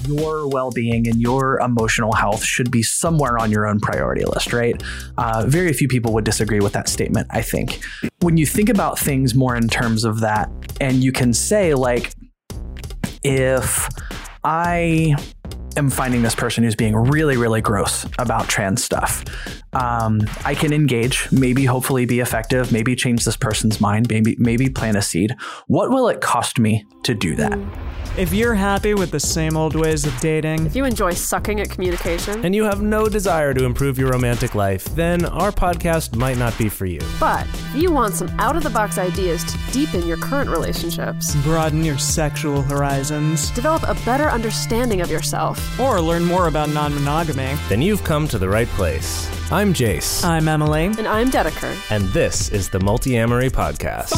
your well-being and your emotional health should be somewhere on your own priority list, right? Very few people would disagree with that statement, I think. When you think about things more in terms of that, and you can say, like, if I am finding this person who's being really, really gross about trans stuff, I can engage, maybe hopefully be effective, maybe change this person's mind, maybe plant a seed. What will it cost me to do that? If you're happy with the same old ways of dating, if you enjoy sucking at communication, and you have no desire to improve your romantic life, then our podcast might not be for you. But if you want some out-of-the-box ideas to deepen your current relationships, broaden your sexual horizons, develop a better understanding of yourself, or learn more about non-monogamy, then you've come to the right place. I'm Jace. I'm Emily. And I'm Dedeker. And this is the Multi-Amory Podcast.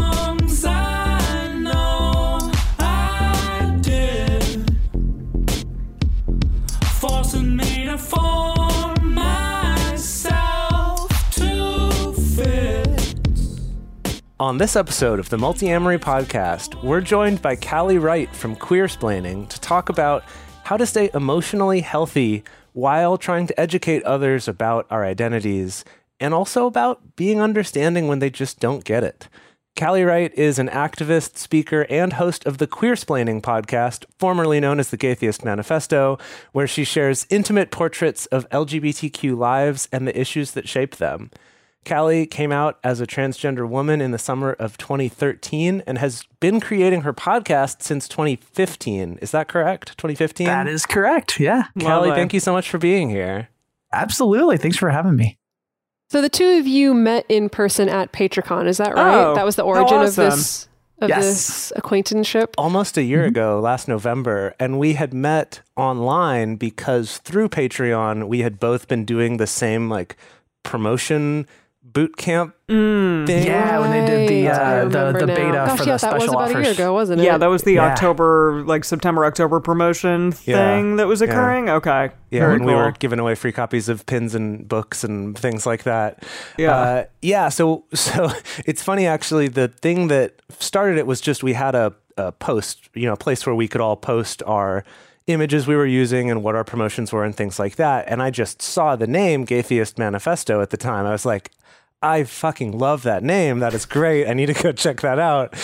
On this episode of the Multi-Amory Podcast, we're joined by Callie Wright from Queersplaining to talk about how to stay emotionally healthy while trying to educate others about our identities, and also about being understanding when they just don't get it. Callie Wright is an activist, speaker, and host of the Queersplaining podcast, formerly known as the Gaytheist Manifesto, where she shares intimate portraits of LGBTQ lives and the issues that shape them. Callie came out as a transgender woman in the summer of 2013 and has been creating her podcast since 2015. Is that correct? 2015? That is correct. Yeah. Callie, thank you so much for being here. Absolutely. Thanks for having me. So the two of you met in person at PatreCon, is that right? Oh, that was the origin awesome. of this acquaintanceship? Almost a year ago, last November, and we had met online because through Patreon, we had both been doing the same like promotion boot camp thing. Yeah, when they did the beta for the special that was about offers. a year ago, wasn't it? Yeah, that was the September-October promotion thing that was occurring. Yeah. Okay. Yeah, Very and cool. we were giving away free copies of pins and books and things like that. Yeah. So it's funny, actually. The thing that started it was just we had a post, a place where we could all post our images we were using and what our promotions were and things like that. And I just saw the name Gaytheist Manifesto at the time. I was like, I fucking love that name. That is great. I need to go check that out.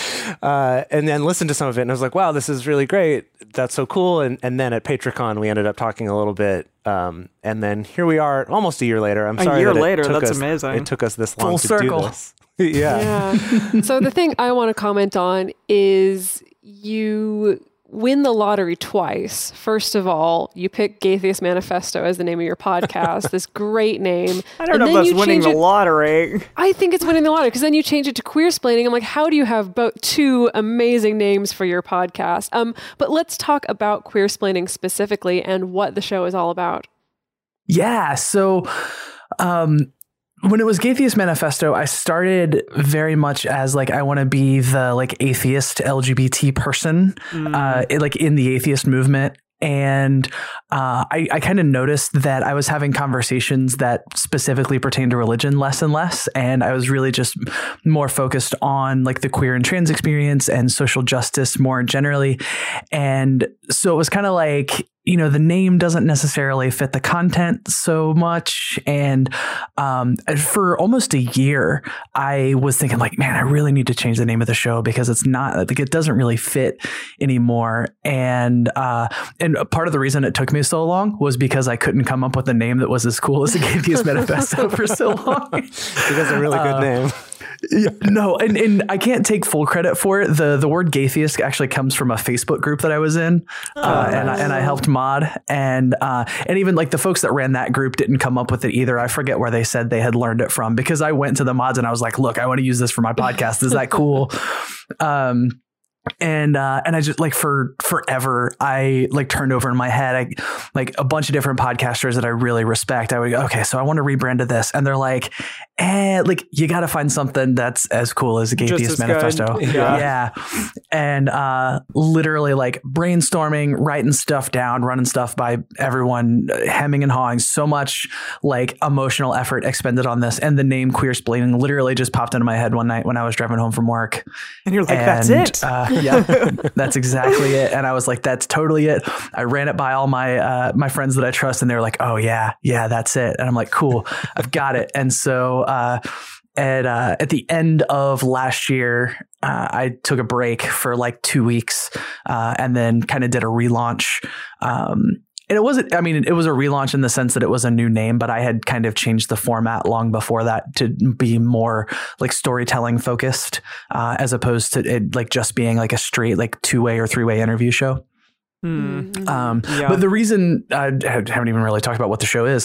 And then listen to some of it. And I was like, wow, this is really great. That's so cool. And then at PatreCon, we ended up talking a little bit. And then here we are almost a year later. I'm sorry. A year that later. It took That's us, amazing. It took us this long Full to circle. do this. Yeah. So the thing I want to comment on is you win the lottery twice. First of all, you pick Gaytheist Manifesto as the name of your podcast, this great name. I don't know if that's winning the lottery. I think it's winning the lottery because then you change it to Queersplaining. I'm like, how do you have both two amazing names for your podcast? But let's talk about Queersplaining specifically and what the show is all about. Yeah. So, when it was Gaytheist Manifesto, I started very much as like, I want to be the like atheist LGBT person, like in the atheist movement. And I kind of noticed that I was having conversations that specifically pertain to religion less and less. And I was really just more focused on like the queer and trans experience and social justice more generally. And so it was kind of like, the name doesn't necessarily fit the content so much. And for almost a year, I was thinking like, man, I really need to change the name of the show because it's not like it doesn't really fit anymore. And part of the reason it took me so long was because I couldn't come up with a name that was as cool as the Gaytheist Manifesto for so long. Because a really good name. Yeah, no, and I can't take full credit for it. The word Gaytheist actually comes from a Facebook group that I was in, and I helped mod, and even like the folks that ran that group didn't come up with it either. I forget where they said they had learned it from because I went to the mods and I was like, look, I want to use this for my podcast. Is that cool? And I just like for forever, I like turned over in my head, like a bunch of different podcasters that I really respect. I would go, okay, so I want to rebrand to this. And they're like, and like, you got to find something that's as cool as the Gaytheist Manifesto. Yeah. And literally like brainstorming, writing stuff down, running stuff by everyone, hemming and hawing, so much like emotional effort expended on this. And the name Queersplaining literally just popped into my head one night when I was driving home from work. And you're like, that's it. Yeah, that's exactly it. And I was like, that's totally it. I ran it by all my my friends that I trust, and they were like, oh yeah, that's it. And I'm like, cool, I've got it. And so at the end of last year, I took a break for like 2 weeks and then kind of did a relaunch. And it wasn't, I mean, it was a relaunch in the sense that it was a new name, but I had kind of changed the format long before that to be more like storytelling focused, as opposed to it like just being like a straight like 2-way or 3-way interview show. But the reason I haven't even really talked about what the show is.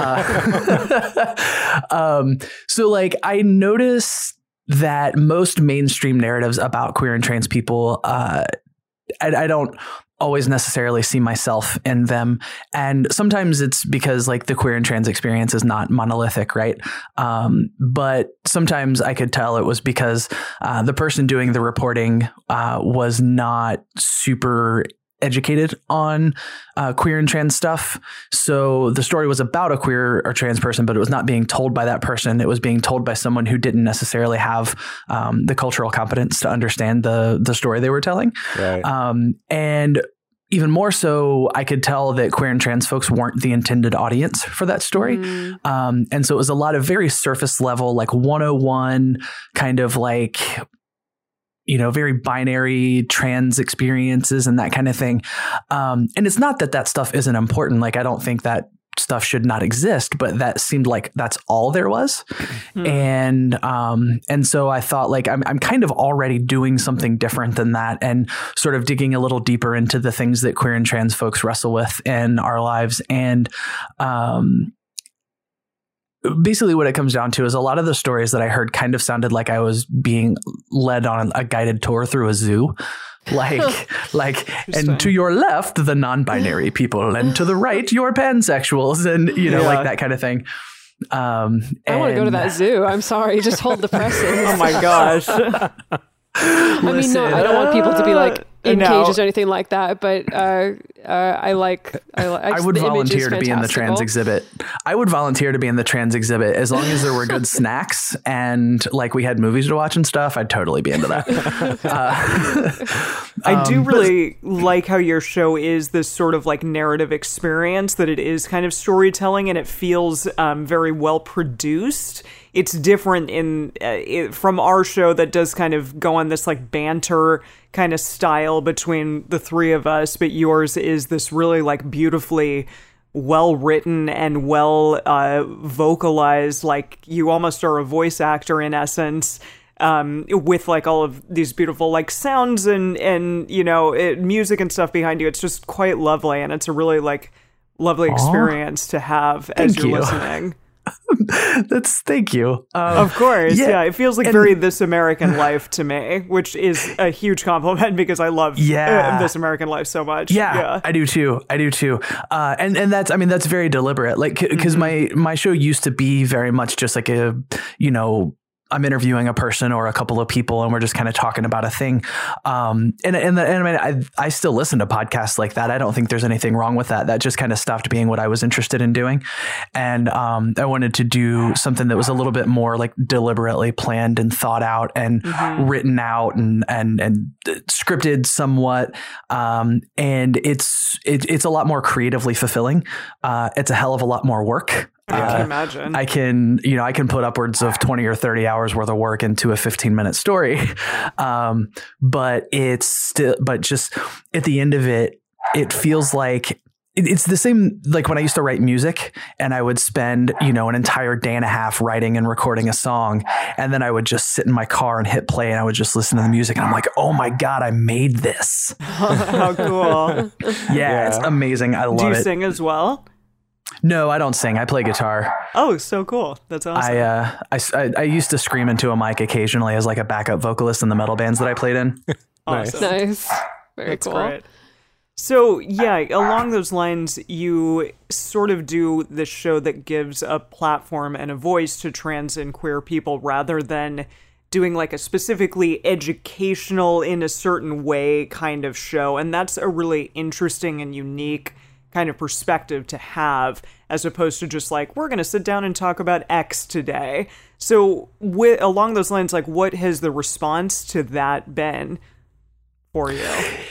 So like I noticed that most mainstream narratives about queer and trans people, I don't always necessarily see myself in them. And sometimes it's because like the queer and trans experience is not monolithic, right? But sometimes I could tell it was because the person doing the reporting was not super educated on queer and trans stuff. So the story was about a queer or trans person, but it was not being told by that person. It was being told by someone who didn't necessarily have the cultural competence to understand the story they were telling. Right. And even more so, I could tell that queer and trans folks weren't the intended audience for that story. And so it was a lot of very surface level, like 101 kind of like, you know, very binary trans experiences and that kind of thing. And it's not that that stuff isn't important. Like, I don't think that stuff should not exist, but that seemed like that's all there was. And so I thought like, I'm kind of already doing something different than that, and sort of digging a little deeper into the things that queer and trans folks wrestle with in our lives. And, basically what it comes down to is a lot of the stories that I heard kind of sounded like I was being led on a guided tour through a zoo. Like, and to your left, the non-binary people, and to the right, your pansexuals, and, you know, like that kind of thing. I want to go to that zoo. I'm sorry. Just hold the presses. Oh my gosh. I mean, no, I don't want people to be like in cages or anything like that, but I would volunteer to be in the trans exhibit. I would volunteer to be in the trans exhibit as long as there were good snacks and like we had movies to watch and stuff. I'd totally be into that. I do really like how your show is this sort of like narrative experience, that it is kind of storytelling, and it feels very well produced. It's different from our show that does kind of go on this like banter kind of style between the three of us, but yours is this really like beautifully well written and well vocalized, like you almost are a voice actor in essence, with like all of these beautiful like sounds and you know music and stuff behind you. It's just quite lovely, and it's a really like lovely experience to have as you're listening. Thank you. Of course. Yeah. It feels like very This American Life to me, which is a huge compliment because I love This American Life so much. Yeah. I do too. And that's, I mean, that's very deliberate. Like, cause my show used to be very much just like a, you know, I'm interviewing a person or a couple of people and we're just kind of talking about a thing. And I mean, I still listen to podcasts like that. I don't think there's anything wrong with that. That just kind of stopped being what I was interested in doing. And I wanted to do something that was a little bit more like deliberately planned and thought out and written out and scripted somewhat. And it's a lot more creatively fulfilling. It's a hell of a lot more work. I can imagine. I can put upwards of 20 or 30 hours worth of work into a 15-minute story. But just at the end of it, it feels like it's the same, like when I used to write music and I would spend, you know, an entire day and a half writing and recording a song. And then I would just sit in my car and hit play and I would just listen to the music. And I'm like, oh my God, I made this. How cool. Yeah, it's amazing. I love it. Do you sing as well? No, I don't sing. I play guitar. Oh, so cool. That's awesome. I used to scream into a mic occasionally as like a backup vocalist in the metal bands that I played in. Awesome. Nice. Very That's cool. Great. So, yeah, along those lines, you sort of do this show that gives a platform and a voice to trans and queer people rather than doing like a specifically educational in a certain way kind of show. And that's a really interesting and unique kind of perspective to have, as opposed to just like, we're going to sit down and talk about X today. So along those lines, like, what has the response to that been for you?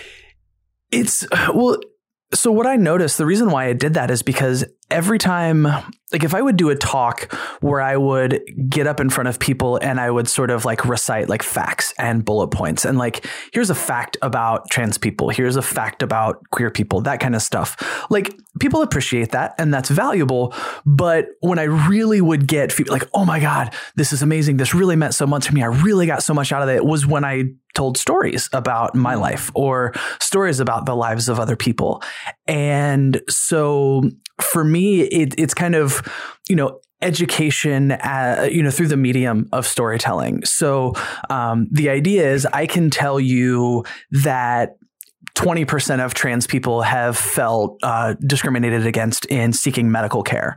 So what I noticed, the reason why I did that is because every time, like if I would do a talk where I would get up in front of people and I would sort of like recite like facts and bullet points and like, here's a fact about trans people, here's a fact about queer people, that kind of stuff. Like people appreciate that and that's valuable. But when I really would get like, oh my God, this is amazing, this really meant so much to me, I really got so much out of it, was when I told stories about my life or stories about the lives of other people. And so for me, it's kind of, education, through the medium of storytelling. So the idea is I can tell you that 20% of trans people have felt discriminated against in seeking medical care.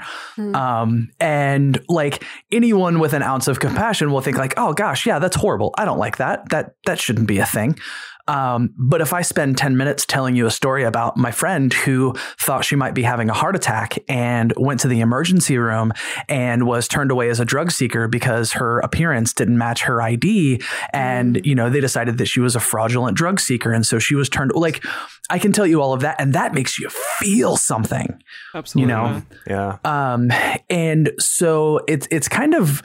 And like anyone with an ounce of compassion will think like, oh gosh, yeah, that's horrible. I don't like that. That shouldn't be a thing. But if I spend 10 minutes telling you a story about my friend who thought she might be having a heart attack and went to the emergency room and was turned away as a drug seeker because her appearance didn't match her ID. And, they decided that she was a fraudulent drug seeker. And so she was turned, like, I can tell you all of that. And that makes you feel something, Absolutely. Yeah. And so it's kind of,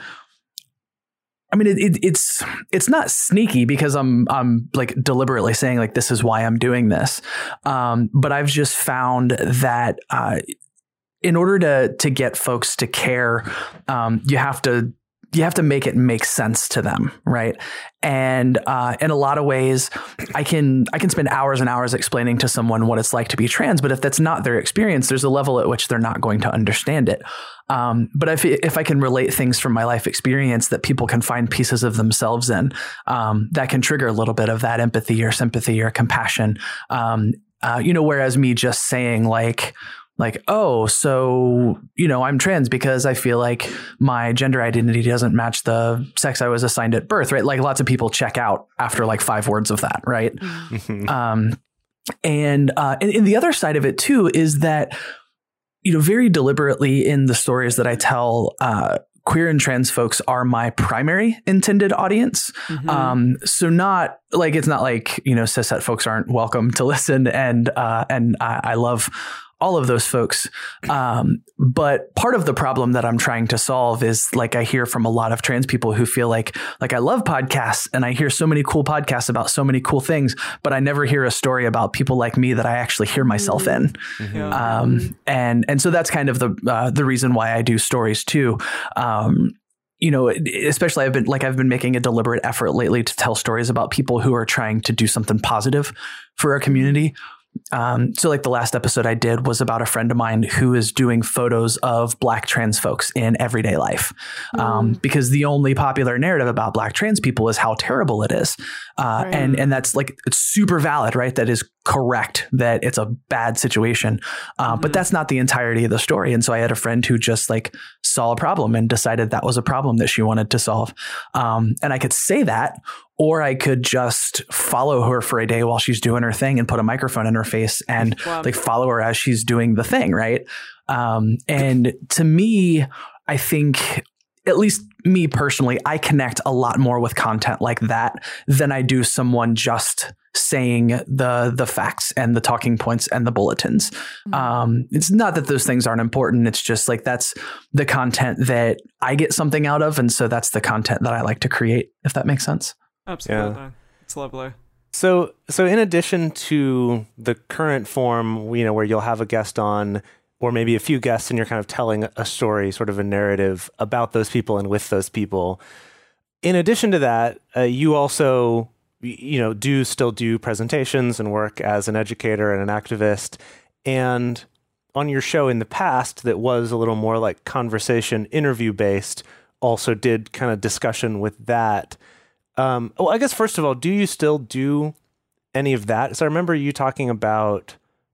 I mean, it's not sneaky because I'm like deliberately saying like, this is why I'm doing this. But I've just found that in order to get folks to care, you have to make it make sense to them. Right. And in a lot of ways, I can spend hours and hours explaining to someone what it's like to be trans. But if that's not their experience, there's a level at which they're not going to understand it. But if I can relate things from my life experience that people can find pieces of themselves in, that can trigger a little bit of that empathy or sympathy or compassion. Whereas me just saying like, oh, so, I'm trans because I feel like my gender identity doesn't match the sex I was assigned at birth, right? Like lots of people check out after like 5 words of that, right? And the other side of it too is that, very deliberately in the stories that I tell, queer and trans folks are my primary intended audience. So not like, it's not like, cishet folks aren't welcome to listen. And I love all of those folks. But part of the problem that I'm trying to solve is like, I hear from a lot of trans people who feel like I love podcasts and I hear so many cool podcasts about so many cool things, but I never hear a story about people like me that I actually hear myself in. And so that's kind of the reason why I do stories too. Especially I've been making a deliberate effort lately to tell stories about people who are trying to do something positive for our community. So like the last episode I did was about a friend of mine who is doing photos of Black trans folks in everyday life. Because the only popular narrative about Black trans people is how terrible it is. And that's like, it's super valid, right? That is correct, that it's a bad situation. But that's not the entirety of the story. And so I had a friend who just like saw a problem and decided that was a problem that she wanted to solve. And I could say that, or I could just follow her for a day while she's doing her thing and put a microphone in her face and like follow her as she's doing the thing. Right. And to me, I think, at least me personally, I connect a lot more with content like that than I do someone just saying the facts and the talking points and the bulletins. It's not that those things aren't important. It's just like, that's the content that I get something out of. And so that's the content that I like to create, if that makes sense. Absolutely. Yeah. It's lovely. So in addition to the current form, where you'll have a guest on, or maybe a few guests, and you're kind of telling a story, sort of a narrative about those people and with those people. In addition to that, you also, still do presentations and work as an educator and an activist. And on your show in the past, that was a little more like conversation, interview based, also did kind of discussion with that. I guess first of all, do you still do any of that? So I remember you talking about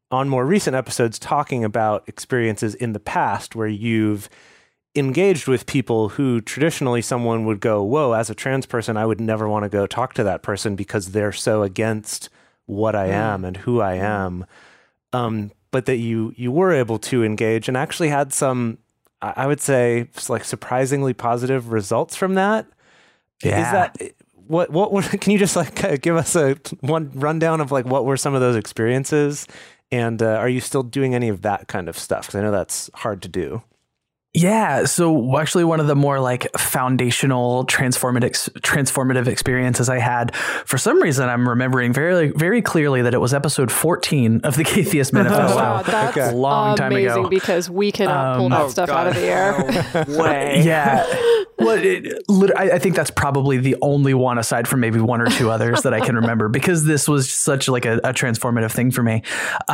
on more recent episodes talking about experiences in the past where you've engaged with people who traditionally someone would go, whoa, as a trans person, I would never want to go talk to that person because they're so against what I am and who I am. But that you were able to engage and actually had some, I would say, like surprisingly positive results from that. Yeah. Is that what can you just like give us one rundown of like what were some of those experiences? And are you still doing any of that kind of stuff? Because I know that's hard to do. Yeah. So actually one of the more like foundational transformative experiences I had, for some reason, I'm remembering very, very clearly that it was episode 14 of the Gaytheist Manifesto. Wow, that's a long time ago. amazing because we cannot pull that stuff out of the air. No way. Yeah. Well, I think that's probably the only one aside from maybe one or two others that I can remember because this was such like a transformative thing for me.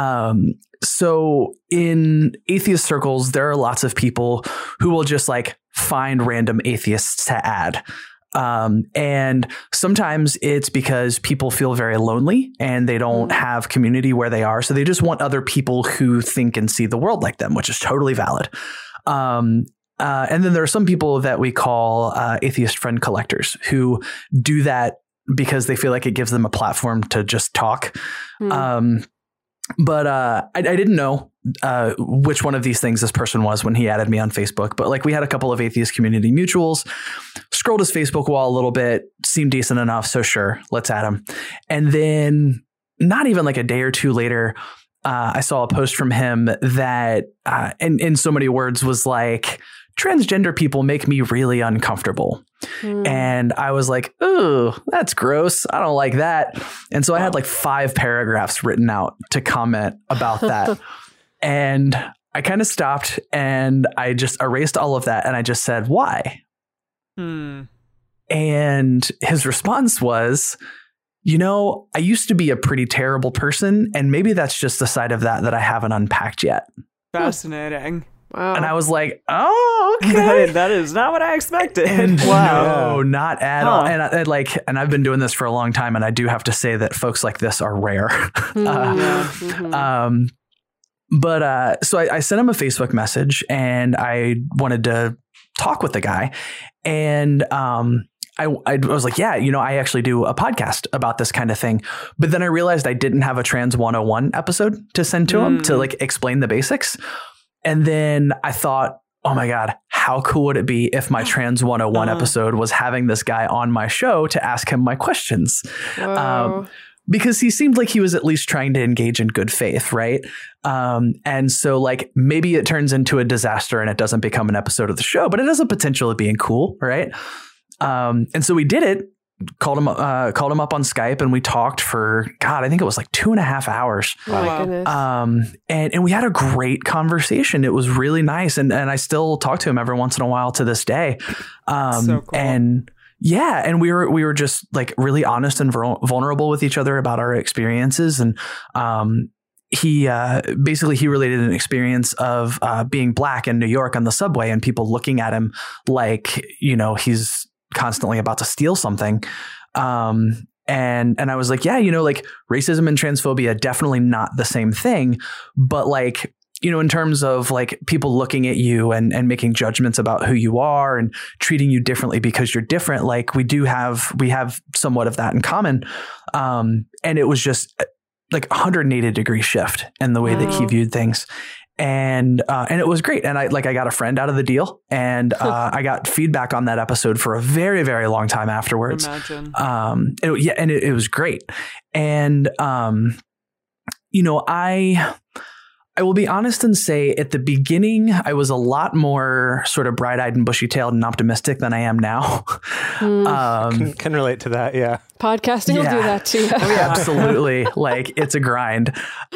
So in atheist circles, there are lots of people who will just like find random atheists to add. And sometimes it's because people feel very lonely and they don't have community where they are. So they just want other people who think and see the world like them, which is totally valid. And then there are some people that we call atheist friend collectors who do that because they feel like it gives them a platform to just talk. But I didn't know which one of these things this person was when he added me on Facebook. But like we had a couple of atheist community mutuals, scrolled his Facebook wall a little bit, seemed decent enough. So sure, let's add him. And then not even like a day or two later, I saw a post from him that in so many words was like, transgender people make me really uncomfortable. And I was like, oh, that's gross. I don't like that. And so I had like 5 paragraphs written out to comment about that. And I kind of stopped and I just erased all of that. And I just said, why? And his response was, you know, I used to be a pretty terrible person. And maybe that's just the side of that I haven't unpacked yet. Fascinating. Wow. And I was like, oh, okay. That is not what I expected. And wow. No, not at all. And I've been doing this for a long time, and I do have to say that folks like this are rare. So I sent him a Facebook message, and I wanted to talk with the guy, and I was like, yeah, you know, I actually do a podcast about this kind of thing. But then I realized I didn't have a Trans 101 episode to send to him to like explain the basics. And then I thought, oh my God, how cool would it be if my Trans 101 episode was having this guy on my show to ask him my questions? Because he seemed like he was at least trying to engage in good faith, right? And so like maybe it turns into a disaster and it doesn't become an episode of the show, but it has a potential of being cool, right? And so we did it. Called him up on Skype and we talked for, God, I think it was like 2.5 hours. Oh my goodness. And we had a great conversation. It was really nice. And I still talk to him every once in a while to this day. So cool. And yeah, and we were just like really honest and vulnerable with each other about our experiences. And he related an experience of being Black in New York on the subway and people looking at him like, you know, he's constantly about to steal something. And I was like, yeah, you know, like racism and transphobia, definitely not the same thing. But like, you know, in terms of like people looking at you and making judgments about who you are and treating you differently because you're different, like we have somewhat of that in common. And it was just like 180 degree shift in the way that he viewed things. And it was great. And I got a friend out of the deal, and I got feedback on that episode for a very, very long time afterwards. Imagine. It was great. And, you know, I will be honest and say at the beginning, I was a lot more sort of bright-eyed and bushy-tailed and optimistic than I am now. Can relate to that. Yeah. Podcasting will do that too. Oh, yeah, absolutely. Like it's a grind.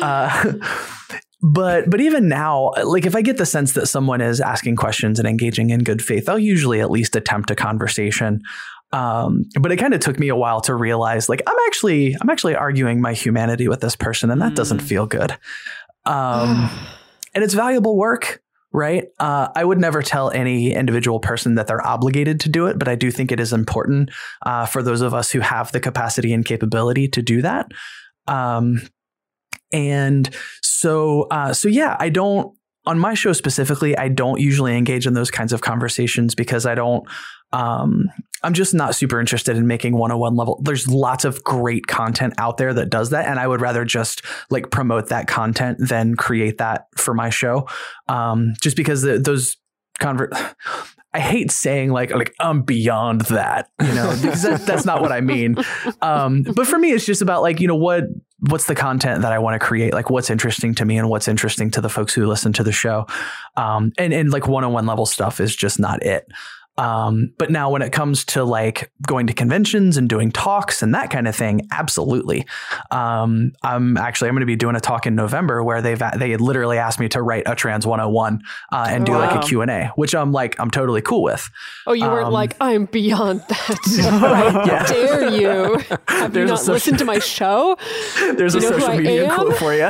But even now, like if I get the sense that someone is asking questions and engaging in good faith, I'll usually at least attempt a conversation. But it kind of took me a while to realize like I'm actually arguing my humanity with this person, and that doesn't feel good. And it's valuable work, right? I would never tell any individual person that they're obligated to do it, but I do think it is important for those of us who have the capacity and capability to do that. And so yeah, on my show specifically, I don't usually engage in those kinds of conversations because I'm just not super interested in making 101 level. There's lots of great content out there that does that. And I would rather just like promote that content than create that for my show. Just because I hate saying like I'm beyond that, because that's not what I mean. But for me, it's just about like, what's the content that I want to create? Like what's interesting to me and what's interesting to the folks who listen to the show. And like 101 level stuff is just not it. But now when it comes to like going to conventions and doing talks and that kind of thing, absolutely. I'm going to be doing a talk in November where they literally asked me to write a Trans 101 and do like a Q&A, which I'm totally cool with. Oh, you weren't like, I'm beyond that. How dare you? Have you not listened to my show? There's a social media quote for you.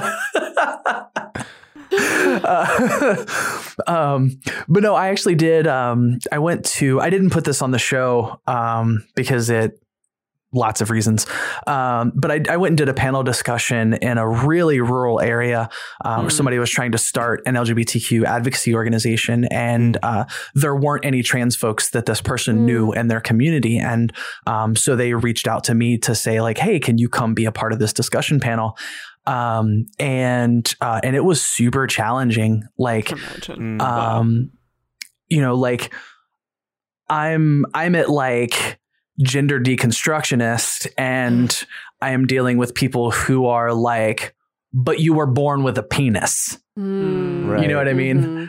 But no, I actually did. I didn't put this on the show because lots of reasons. But I went and did a panel discussion in a really rural area where somebody was trying to start an LGBTQ advocacy organization. And there weren't any trans folks that this person knew in their community. And so they reached out to me to say like, hey, can you come be a part of this discussion panel? And it was super challenging. Like, like I'm at like gender deconstructionist and I am dealing with people who are like, but you were born with a penis. Right. You know what I mean?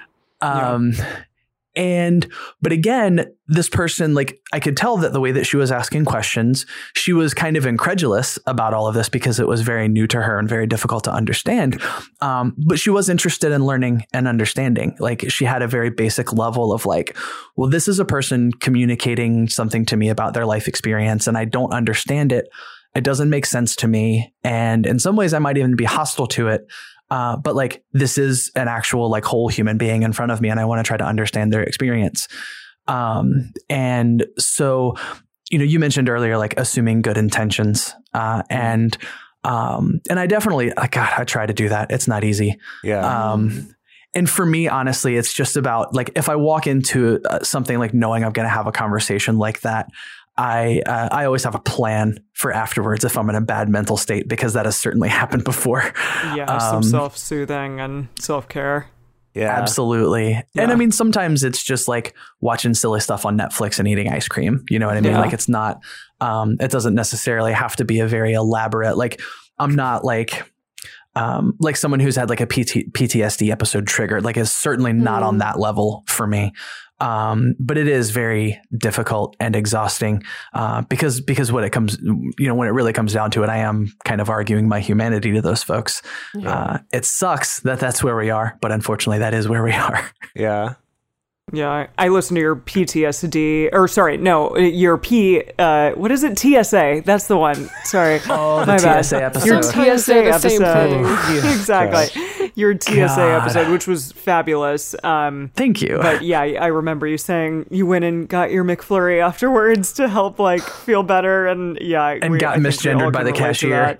But again, this person, like I could tell that the way that she was asking questions, she was kind of incredulous about all of this because it was very new to her and very difficult to understand. But she was interested in learning and understanding. Like she had a very basic level of like, well, this is a person communicating something to me about their life experience and I don't understand it. It doesn't make sense to me. And in some ways I might even be hostile to it. But like, this is an actual like whole human being in front of me and I want to try to understand their experience. And so, you mentioned earlier, like assuming good intentions, and I definitely, God, I try to do that. It's not easy. Yeah. And for me, honestly, it's just about like, if I walk into something like knowing I'm going to have a conversation like that, I always have a plan for afterwards if I'm in a bad mental state, because that has certainly happened before. Yeah, some self-soothing and self-care. Yeah, absolutely. Yeah. And I mean, sometimes it's just like watching silly stuff on Netflix and eating ice cream. You know what I mean? Yeah. Like it's not, it doesn't necessarily have to be a very elaborate, like I'm not like someone who's had like a PTSD episode triggered, like is certainly not on that level for me. But it is very difficult and exhausting, because when it comes, when it really comes down to it, I am kind of arguing my humanity to those folks. Yeah. It sucks that that's where we are, but unfortunately that is where we are. Yeah. Yeah, I listened to your PTSD, or sorry, no, your what is it? TSA. That's the one. Sorry. Oh, the TSA episode. Your TSA episode. Exactly. Your TSA episode, which was fabulous. Thank you. But yeah, I remember you saying you went and got your McFlurry afterwards to help like feel better, and got misgendered by the cashier.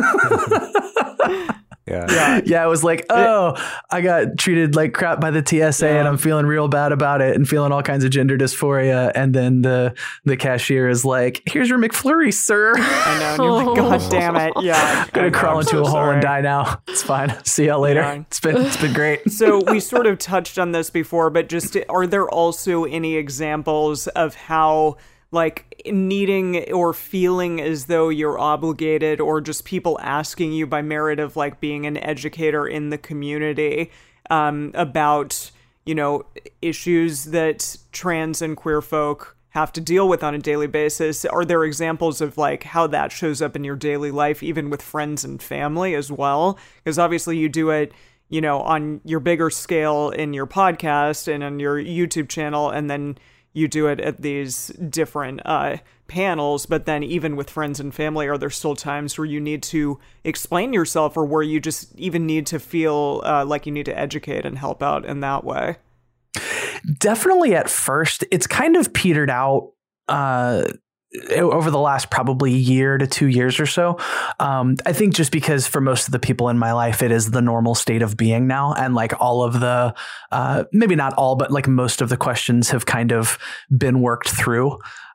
Yeah, it was like, I got treated like crap by the TSA and I'm feeling real bad about it and feeling all kinds of gender dysphoria. And then the cashier is like, here's your McFlurry, sir. I know. And you're like, God damn it. Yeah. Gonna crawl into a hole and die now. It's fine. See y'all later. Yeah. It's been great. So we sort of touched on this before, but just are there also any examples of how like needing or feeling as though you're obligated, or just people asking you by merit of like being an educator in the community about, issues that trans and queer folk have to deal with on a daily basis? Are there examples of like how that shows up in your daily life, even with friends and family as well? Because obviously you do it, on your bigger scale in your podcast and on your YouTube channel, and then you do it at these different panels, but then even with friends and family, are there still times where you need to explain yourself, or where you just even need to feel like you need to educate and help out in that way? Definitely at first. It's kind of petered out over the last probably year to 2 years or so. I think just because for most of the people in my life, it is the normal state of being now. And like all of the, maybe not all, but like most of the questions have kind of been worked through.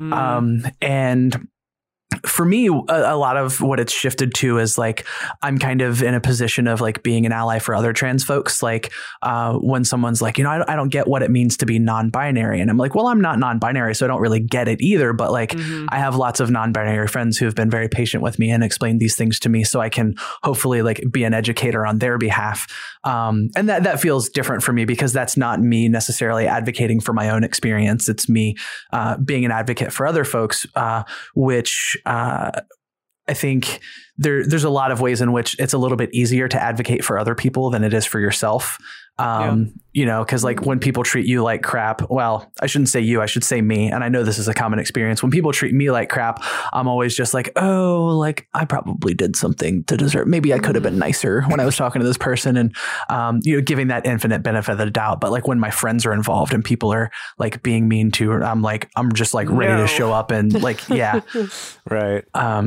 And for me, a lot of what it's shifted to is like, I'm kind of in a position of like being an ally for other trans folks. Like when someone's like, I don't get what it means to be non-binary. And I'm like, well, I'm not non-binary, so I don't really get it either. But like, I have lots of non-binary friends who have been very patient with me and explained these things to me so I can hopefully like be an educator on their behalf. And that feels different for me because that's not me necessarily advocating for my own experience. It's me being an advocate for other folks, which I think there's a lot of ways in which it's a little bit easier to advocate for other people than it is for yourself. Because like when people treat you like crap, well, I shouldn't say you, I should say me. And I know this is a common experience. When people treat me like crap, I'm always just like, oh, like I probably did something to deserve. Maybe I could have been nicer when I was talking to this person and, giving that infinite benefit of the doubt. But like when my friends are involved and people are like being mean to her, I'm just like ready to show up and like, yeah. Right.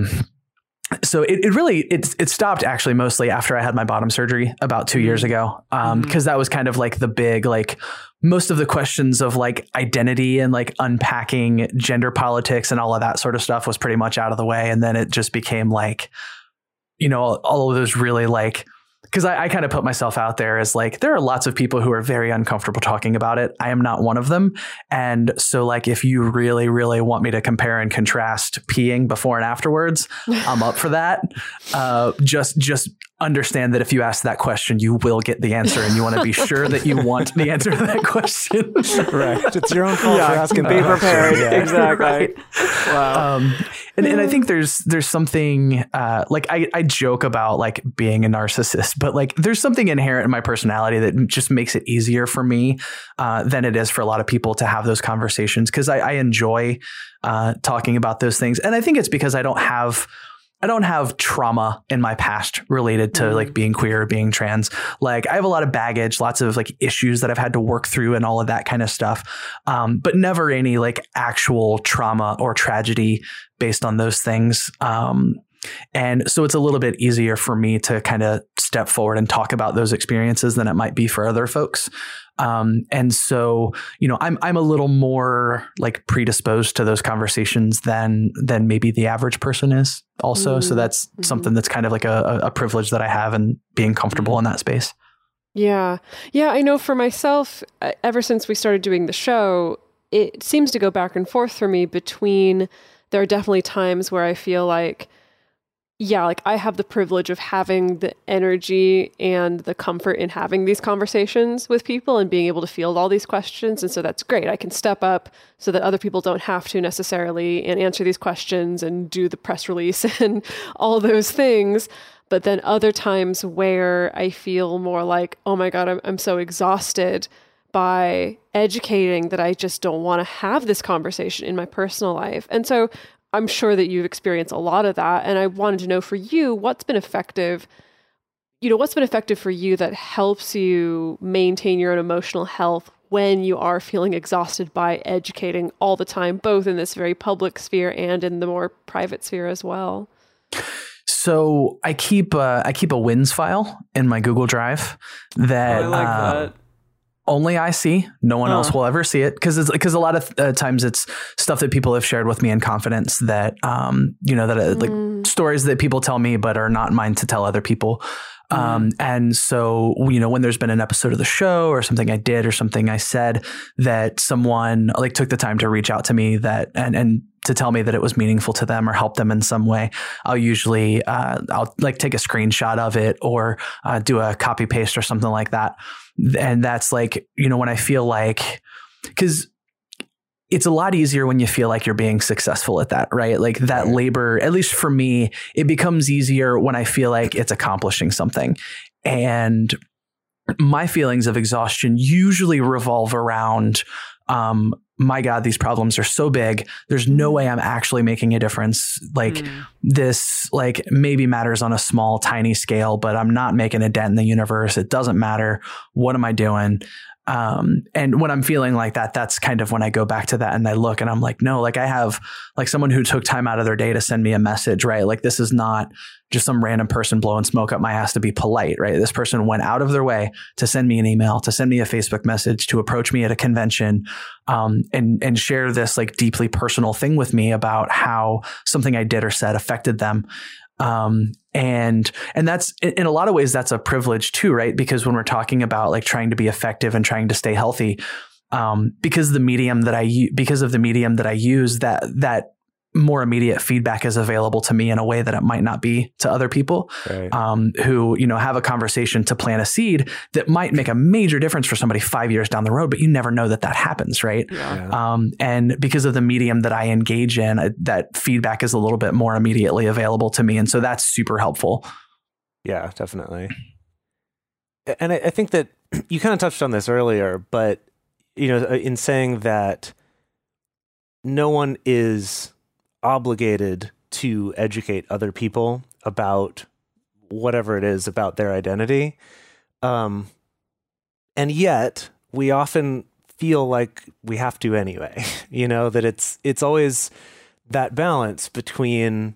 So it stopped actually mostly after I had my bottom surgery about 2 years ago. Cause that was kind of like the big, like most of the questions of like identity and like unpacking gender politics and all of that sort of stuff was pretty much out of the way. And then it just became like, all of those really like, because I kind of put myself out there as like, there are lots of people who are very uncomfortable talking about it. I am not one of them. And so like, if you really, really want me to compare and contrast peeing before and afterwards, I'm up for that. Just understand that if you ask that question, you will get the answer and you want to be sure that you want the answer to that question. Right. It's your own fault for asking. Be prepared. Yeah. Exactly. Right. Wow. And I think there's something like I joke about like being a narcissist, but like there's something inherent in my personality that just makes it easier for me than it is for a lot of people to have those conversations because I enjoy talking about those things. And I think it's because I don't have trauma in my past related to like being queer or being trans. Like I have a lot of baggage, lots of like issues that I've had to work through and all of that kind of stuff. But never any like actual trauma or tragedy based on those things. And so it's a little bit easier for me to kind of step forward and talk about those experiences than it might be for other folks. And so, I'm a little more like predisposed to those conversations than maybe the average person is also. So that's something that's kind of like a privilege that I have in being comfortable in that space. Yeah. Yeah. I know for myself, ever since we started doing the show, it seems to go back and forth for me between, there are definitely times where I feel like, yeah, like I have the privilege of having the energy and the comfort in having these conversations with people and being able to field all these questions. And so that's great. I can step up so that other people don't have to necessarily and answer these questions and do the press release and all those things. But then other times where I feel more like, oh my God, I'm so exhausted by educating that I just don't want to have this conversation in my personal life. And so I'm sure that you've experienced a lot of that. And I wanted to know for you, what's been effective for you that helps you maintain your own emotional health when you are feeling exhausted by educating all the time, both in this very public sphere and in the more private sphere as well? So I keep a wins file in my Google Drive that, I like that. Only I see. No one else will ever see it because a lot of times it's stuff that people have shared with me in confidence that like stories that people tell me but are not mine to tell other people. And so, when there's been an episode of the show or something I did or something I said that someone like took the time to reach out to me that and to tell me that it was meaningful to them or help them in some way, I'll usually I'll like take a screenshot of it or do a copy paste or something like that. And that's like, when I feel like, because it's a lot easier when you feel like you're being successful at that, right? Like that labor, at least for me, it becomes easier when I feel like it's accomplishing something. And my feelings of exhaustion usually revolve around, my God, these problems are so big. There's no way I'm actually making a difference. Like this, like maybe matters on a small, tiny scale, but I'm not making a dent in the universe. It doesn't matter. What am I doing? And when I'm feeling like that, that's kind of when I go back to that and I look and I'm like, no, like I have like someone who took time out of their day to send me a message, right? Like this is not just some random person blowing smoke up my ass to be polite, right? This person went out of their way to send me an email, to send me a Facebook message, to approach me at a convention, and share this like deeply personal thing with me about how something I did or said affected them. And that's in a lot of ways, that's a privilege too, right? Because when we're talking about like trying to be effective and trying to stay healthy, because of the medium that I use, that more immediate feedback is available to me in a way that it might not be to other people, right. Who, have a conversation to plant a seed that might make a major difference for somebody 5 years down the road, but you never know that happens. Right. Yeah. And because of the medium that I engage in, that feedback is a little bit more immediately available to me. And so that's super helpful. Yeah, definitely. And I think that you kind of touched on this earlier, but, in saying that no one is obligated to educate other people about whatever it is about their identity. And yet we often feel like we have to anyway, that it's always that balance between,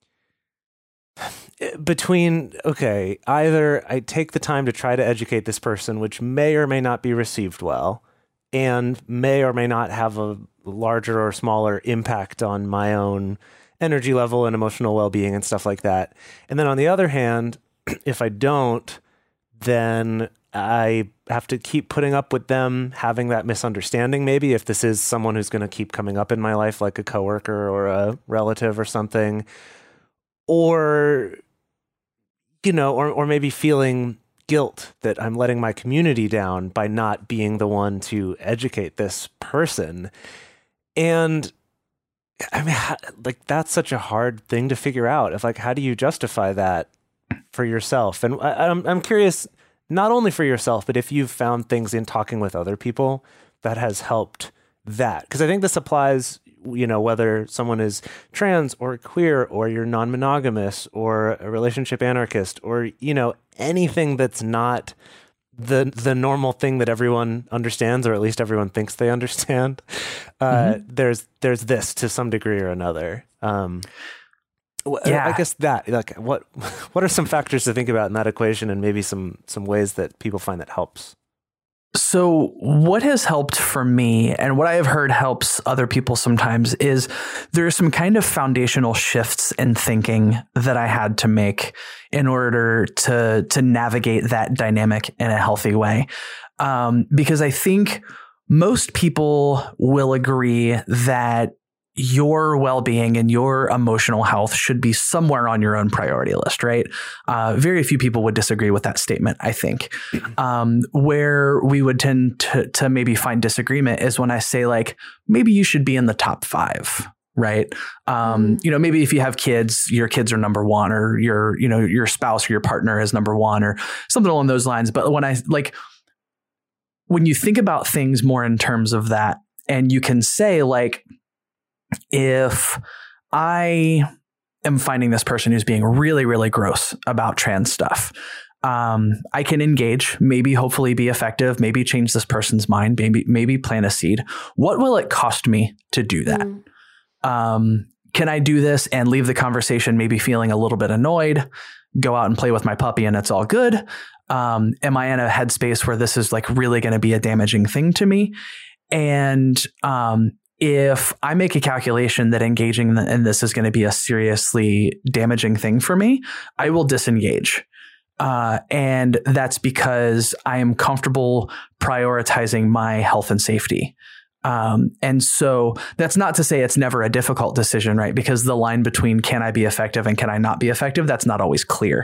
okay, either I take the time to try to educate this person, which may or may not be received well, and may or may not have a larger or smaller impact on my own energy level and emotional well-being and stuff like that. And then on the other hand, if I don't, then I have to keep putting up with them having that misunderstanding. Maybe if this is someone who's going to keep coming up in my life, like a coworker or a relative or something, or, or maybe feeling guilt that I'm letting my community down by not being the one to educate this person. And I mean, like, that's such a hard thing to figure out. If, like, how do you justify that for yourself? And I'm curious, not only for yourself, but if you've found things in talking with other people that has helped that. Because I think this applies, whether someone is trans or queer or you're non-monogamous or a relationship anarchist or, anything that's not the normal thing that everyone understands, or at least everyone thinks they understand. There's this to some degree or another. I guess that, like, what are some factors to think about in that equation, and maybe some ways that people find that helps? So what has helped for me, and what I have heard helps other people sometimes, is there's some kind of foundational shifts in thinking that I had to make in order to navigate that dynamic in a healthy way. Because I think most people will agree that your well-being and your emotional health should be somewhere on your own priority list, right? Very few people would disagree with that statement, I think. Where we would tend to maybe find disagreement is when I say, like, maybe you should be in the top 5, right? Maybe if you have kids, your kids are number 1, or your spouse or your partner is number 1, or something along those lines. But when you think about things more in terms of that, and you can say, like, if I am finding this person who's being really, really gross about trans stuff, I can engage, maybe hopefully be effective, maybe change this person's mind, maybe plant a seed. What will it cost me to do that? Can I do this and leave the conversation maybe feeling a little bit annoyed, go out and play with my puppy and it's all good? Am I in a headspace where this is, like, really going to be a damaging thing to me? And if I make a calculation that engaging in this is going to be a seriously damaging thing for me, I will disengage. And that's because I am comfortable prioritizing my health and safety. And so that's not to say it's never a difficult decision, right? Because the line between can I be effective and can I not be effective, that's not always clear.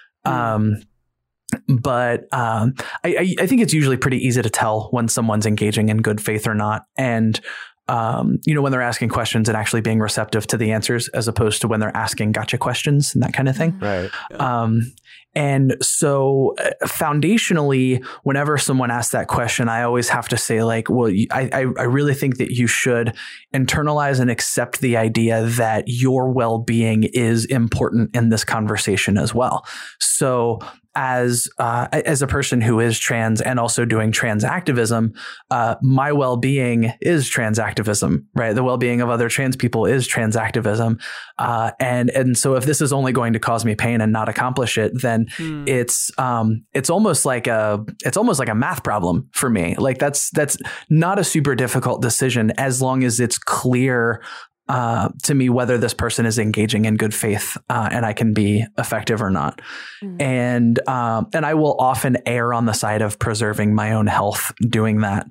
But I think it's usually pretty easy to tell when someone's engaging in good faith or not. And when they're asking questions and actually being receptive to the answers, as opposed to when they're asking gotcha questions and that kind of thing. Right. And so foundationally, whenever someone asks that question, I always have to say, like, well, I really think that you should internalize and accept the idea that your well-being is important in this conversation as well. So as a person who is trans and also doing trans activism, my well-being is trans activism, right? The well-being of other trans people is trans activism. And so if this is only going to cause me pain and not accomplish it, then it's almost like a math problem for me. Like that's not a super difficult decision as long as it's clear to me whether this person is engaging in good faith and I can be effective or not. And I will often err on the side of preserving my own health doing that,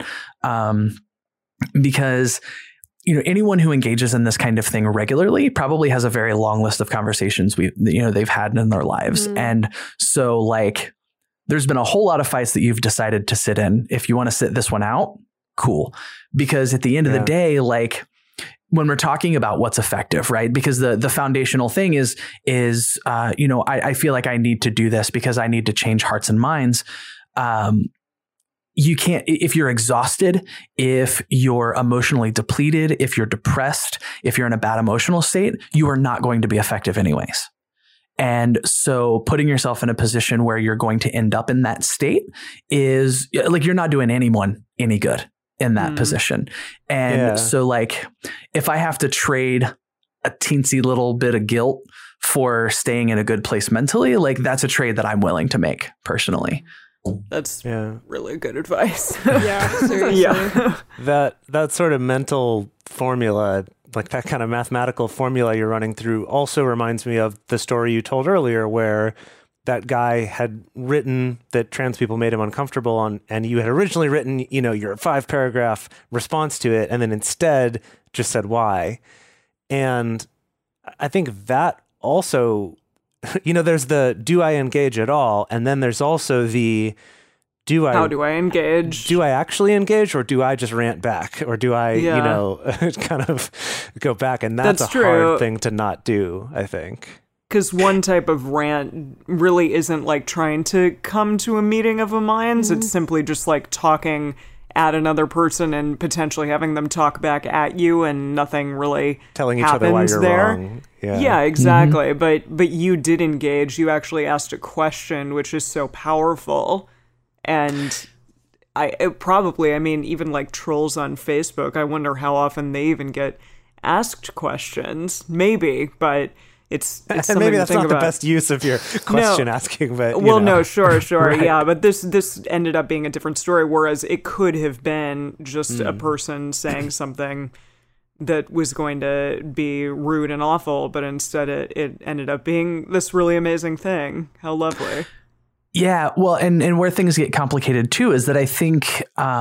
because anyone who engages in this kind of thing regularly probably has a very long list of conversations they've had in their lives. And so like there's been a whole lot of fights that you've decided to sit in. If you want to sit this one out, cool. Because at the end of the day, like when we're talking about what's effective, right? Because the foundational thing is I feel like I need to do this because I need to change hearts and minds. You can't, if you're exhausted, if you're emotionally depleted, if you're depressed, if you're in a bad emotional state, you are not going to be effective anyways. And so putting yourself in a position where you're going to end up in that state is like, you're not doing anyone any good in that position. And so like, if I have to trade a teensy little bit of guilt for staying in a good place mentally, like that's a trade that I'm willing to make personally. That's really good advice. Yeah, seriously. Yeah. That sort of mental formula, like that kind of mathematical formula you're running through, also reminds me of the story you told earlier where that guy had written that trans people made him uncomfortable on, and you had originally written, your 5-paragraph response to it, and then instead just said why. And I think that also, there's the, do I engage at all? And then there's also the, how do I engage? Do I actually engage, or do I just rant back? Or do I, kind of go back? And that's a hard thing to not do, I think. Because one type of rant really isn't like trying to come to a meeting of the minds. It's simply just like talking at another person and potentially having them talk back at you, and nothing really telling each other why you're wrong. Yeah, exactly. But you did engage. You actually asked a question, which is so powerful. And even like trolls on Facebook, I wonder how often they even get asked questions. Maybe, but it's and maybe that's not the best use of your question asking, but no, sure. Right. Yeah, but this ended up being a different story, whereas it could have been just a person saying something that was going to be rude and awful, but instead it ended up being this really amazing thing. How lovely. Yeah, well, and where things get complicated too is that I think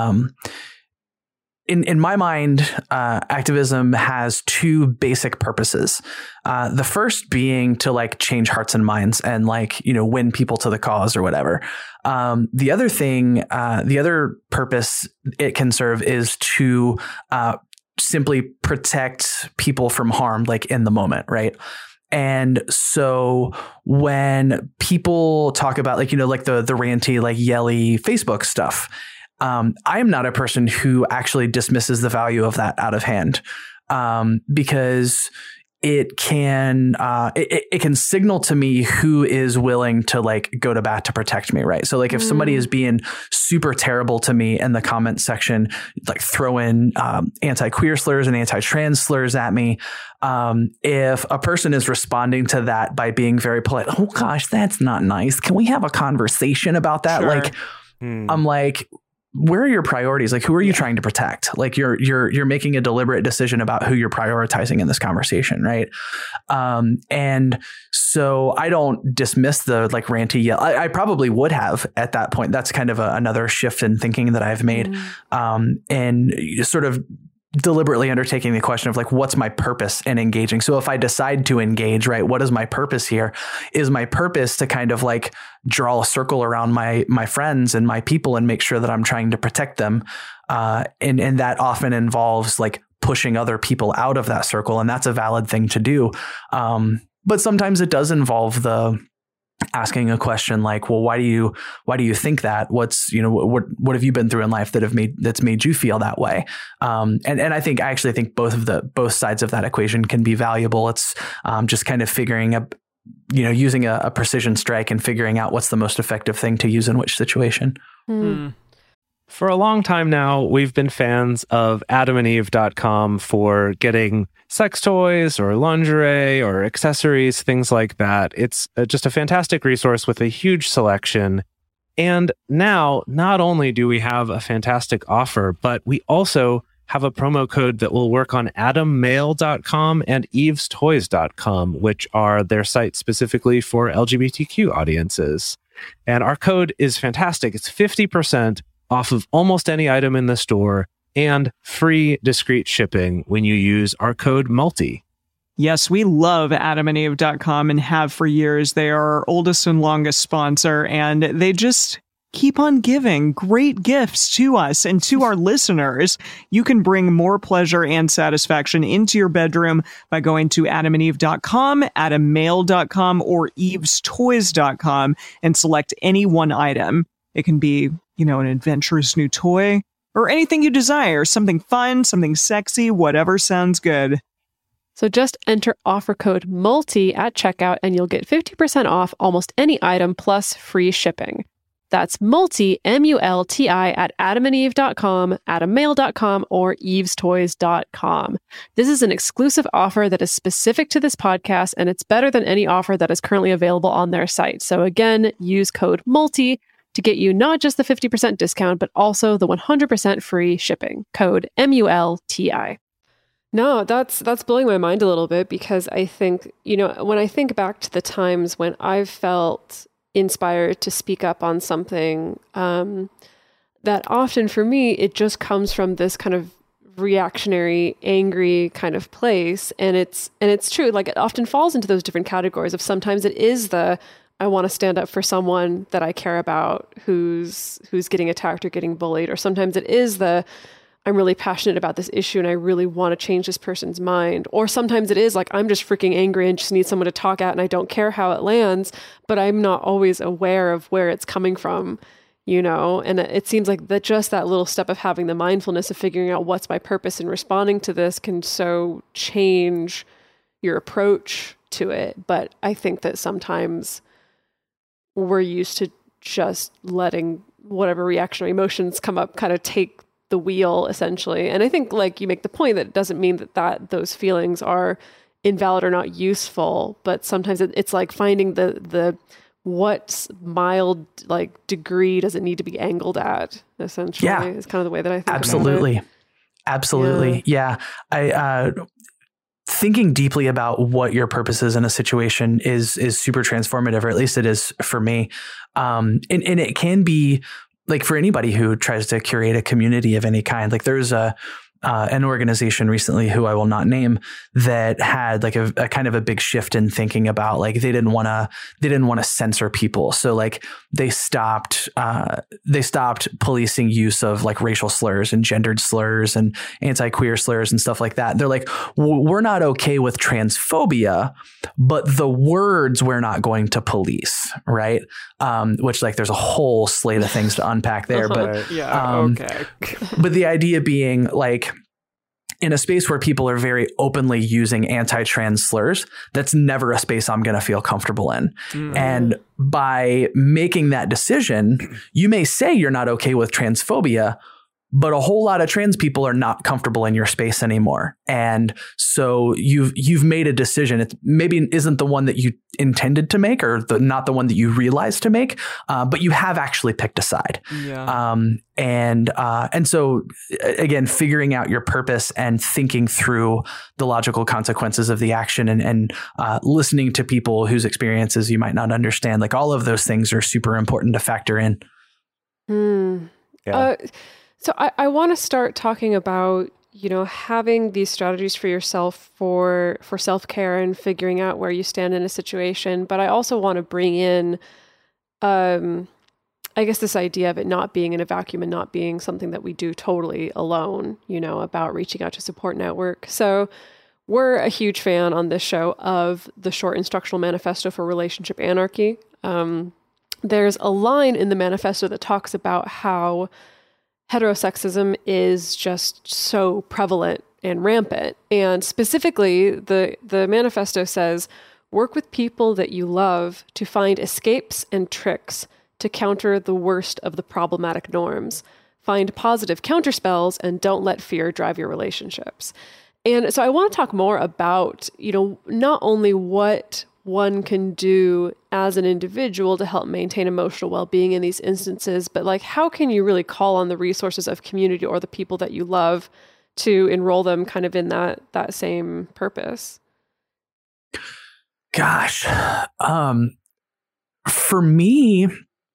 in my mind, activism has two basic purposes. The first being to like change hearts and minds and like, win people to the cause or whatever. The other thing, the other purpose it can serve is to simply protect people from harm, like in the moment, right? And so when people talk about like, like the ranty, like yelly Facebook stuff, I am not a person who actually dismisses the value of that out of hand, because it can it can signal to me who is willing to like go to bat to protect me, right? So like if somebody is being super terrible to me in the comment section, like throwing anti-queer slurs and anti-trans slurs at me, if a person is responding to that by being very polite, oh gosh, that's not nice, can we have a conversation about that? Sure. Like I'm like, where are your priorities? Like, who are you trying to protect? Like you're making a deliberate decision about who you're prioritizing in this conversation. Right. And so I don't dismiss the like ranty yell. I probably would have at that point. That's kind of another shift in thinking that I've made. And sort of deliberately undertaking the question of like, what's my purpose in engaging? So if I decide to engage, right, what is my purpose here? Is my purpose to kind of like draw a circle around my friends and my people and make sure that I'm trying to protect them. And that often involves like pushing other people out of that circle. And that's a valid thing to do. But sometimes it does involve the asking a question like, well, why do you think that? What's, what have you been through in life that's made you feel that way? And I actually think both sides of that equation can be valuable. It's just kind of figuring using a precision strike and figuring out what's the most effective thing to use in which situation. For a long time now, we've been fans of adamandeve.com for getting sex toys or lingerie or accessories, things like that. It's just a fantastic resource with a huge selection. And now, not only do we have a fantastic offer, but we also have a promo code that will work on adammail.com and evestoys.com, which are their sites specifically for LGBTQ audiences. And our code is fantastic. It's 50% off of almost any item in the store and free discreet shipping when you use our code MULTI. Yes, we love adamandeve.com and have for years. They are our oldest and longest sponsor, and they just keep on giving great gifts to us and to our listeners. You can bring more pleasure and satisfaction into your bedroom by going to adamandeve.com, adammail.com, or evestoys.com and select any one item. It can be, an adventurous new toy or anything you desire, something fun, something sexy, whatever sounds good. So just enter offer code MULTI at checkout and you'll get 50% off almost any item plus free shipping. That's MULTI, M-U-L-T-I, at adamandeve.com, adammail.com, or evestoys.com. This is an exclusive offer that is specific to this podcast, and it's better than any offer that is currently available on their site. So again, use code MULTI to get you not just the 50% discount, but also the 100% free shipping. Code MULTI. No, that's blowing my mind a little bit, because I think, when I think back to the times when I've felt inspired to speak up on something, that often for me, it just comes from this kind of reactionary, angry kind of place. And it's true. Like, it often falls into those different categories of, sometimes it is I want to stand up for someone that I care about who's getting attacked or getting bullied. Or sometimes it is I'm really passionate about this issue and I really want to change this person's mind. Or sometimes it is like, I'm just freaking angry and just need someone to talk at and I don't care how it lands, but I'm not always aware of where it's coming from, And it seems like that little step of having the mindfulness of figuring out what's my purpose in responding to this can so change your approach to it. But I think that sometimes we're used to just letting whatever reactionary emotions come up kind of take the wheel, essentially. And I think, like, you make the point that it doesn't mean that those feelings are invalid or not useful, but sometimes it's like finding the what mild, like, degree does it need to be angled at, essentially. Yeah. Is kind of the way that I think Absolutely. about it. Absolutely. Yeah. I thinking deeply about what your purpose is in a situation is super transformative, or at least it is for me. And it can be, like, for anybody who tries to curate a community of any kind. Like, there's an organization recently who I will not name that had like a kind of a big shift in thinking about, like, they didn't want to censor people. So, like, they stopped policing use of, like, racial slurs and gendered slurs and anti-queer slurs and stuff like that. They're like, we're not okay with transphobia, but the words we're not going to police. Right. Which, like, there's a whole slate of things to unpack there, but okay. But the idea being, like, in a space where people are very openly using anti-trans slurs, that's never a space I'm going to feel comfortable in. Mm. And by making that decision, you may say you're not okay with transphobia, but a whole lot of trans people are not comfortable in your space anymore. And so you've made a decision. It maybe isn't the one that you intended to make, or not the one that you realized to make, but you have actually picked a side. Yeah. And so, again, figuring out your purpose and thinking through the logical consequences of the action and listening to people whose experiences you might not understand, like, all of those things are super important to factor in. Yeah. So I want to start talking about, having these strategies for yourself for self-care and figuring out where you stand in a situation. But I also want to bring in, I guess, this idea of it not being in a vacuum and not being something that we do totally alone, about reaching out to support network. So we're a huge fan on this show of the short instructional manifesto for relationship anarchy. There's a line in the manifesto that talks about how heterosexism is just so prevalent and rampant. And specifically, the manifesto says, Work with people that you love to find escapes and tricks to counter the worst of the problematic norms. Find positive counterspells and don't let fear drive your relationships. And so I want to talk more about, not only what one can do as an individual to help maintain emotional well-being in these instances, but like, how can you really call on the resources of community or the people that you love to enroll them kind of in that same purpose? Gosh, for me,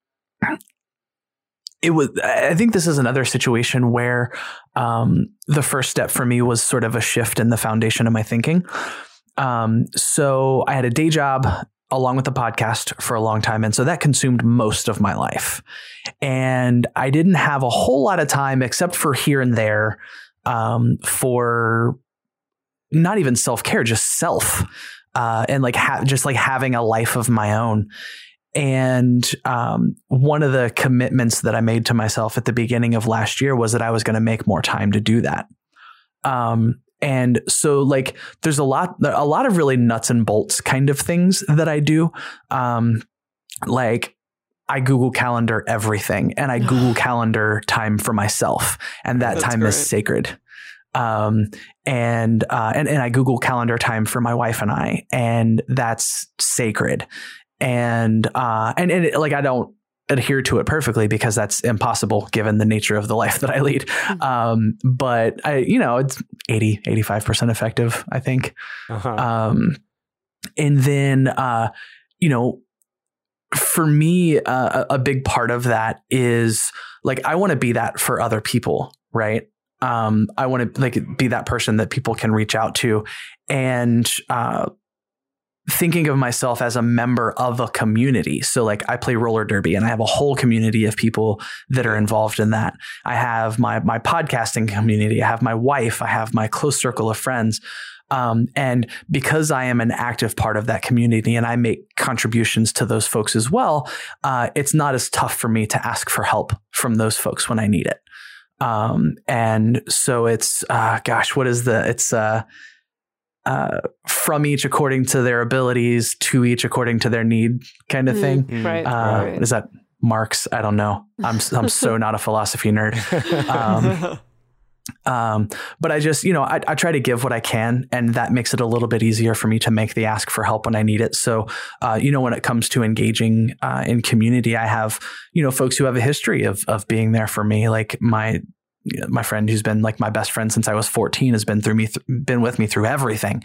I think this is another situation where the first step for me was sort of a shift in the foundation of my thinking. So I had a day job along with the podcast for a long time. And so that consumed most of my life. And I didn't have a whole lot of time except for here and there for not even self-care, just self and like just like having a life of my own. And one of the commitments that I made to myself at the beginning of last year was that I was going to make more time to do that. And so like, there's a lot of really nuts and bolts kind of things that I do. Like I Google Calendar everything, and I Google Calendar time for myself, and that time is sacred. And I Google Calendar time for my wife and I, and that's sacred. And like, I don't adhere to it perfectly because that's impossible given the nature of the life that I lead. But it's 85% effective, I think. And then, for me, a big part of that is like, I want to be that for other people. Right. I want to like be that person that people can reach out to, and, thinking of myself as a member of a community. So like I play roller derby and I have a whole community of people that are involved in that. I have my podcasting community. I have my wife. I have my close circle of friends. And because I am an active part of that community and I make contributions to those folks as well, it's not as tough for me to ask for help from those folks when I need it. And so it's, from each according to their abilities, to each according to their need kind of thing. Right. Is that Marx? I don't know. I'm so not a philosophy nerd. But I just, I try to give what I can, and that makes it a little bit easier for me to make the ask for help when I need it. So, when it comes to engaging in community, I have, folks who have a history of being there for me. Like my friend who's been like my best friend since I was 14 has been been with me through everything.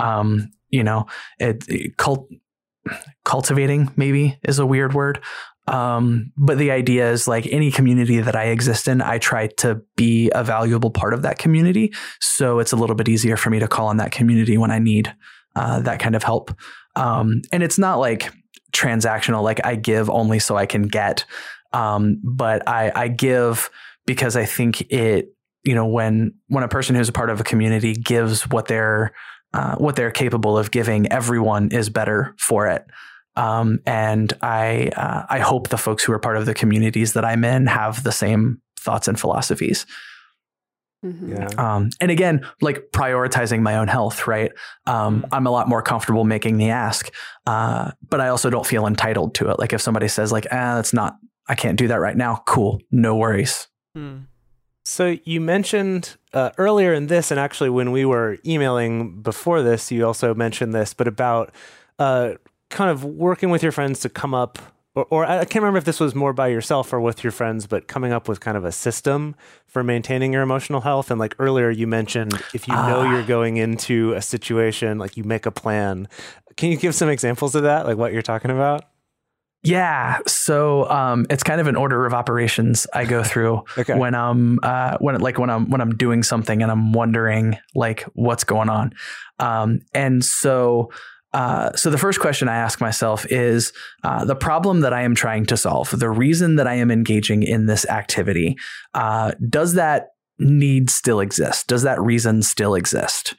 Cultivating maybe is a weird word. But the idea is like any community that I exist in, I try to be a valuable part of that community. So it's a little bit easier for me to call on that community when I need that kind of help. And it's not like transactional, like I give only so I can get, but I give because I think it, when a person who's a part of a community gives what they're capable of giving, everyone is better for it. And I hope the folks who are part of the communities that I'm in have the same thoughts and philosophies. Mm-hmm. Yeah. And again, like prioritizing my own health, right? I'm a lot more comfortable making the ask, but I also don't feel entitled to it. Like if somebody says like, I can't do that right now. Cool. No worries. So you mentioned earlier in this, and actually when we were emailing before this, you also mentioned this, but about kind of working with your friends to come up, or I can't remember if this was more by yourself or with your friends, but coming up with kind of a system for maintaining your emotional health. And like earlier you mentioned, if you know you're going into a situation, like you make a plan. Can you give some examples of that? Like what you're talking about? Yeah. So, it's kind of an order of operations I go through when I'm doing something and I'm wondering like what's going on. And so the first question I ask myself is, the problem that I am trying to solve, the reason that I am engaging in this activity, does that need still exist? Does that reason still exist?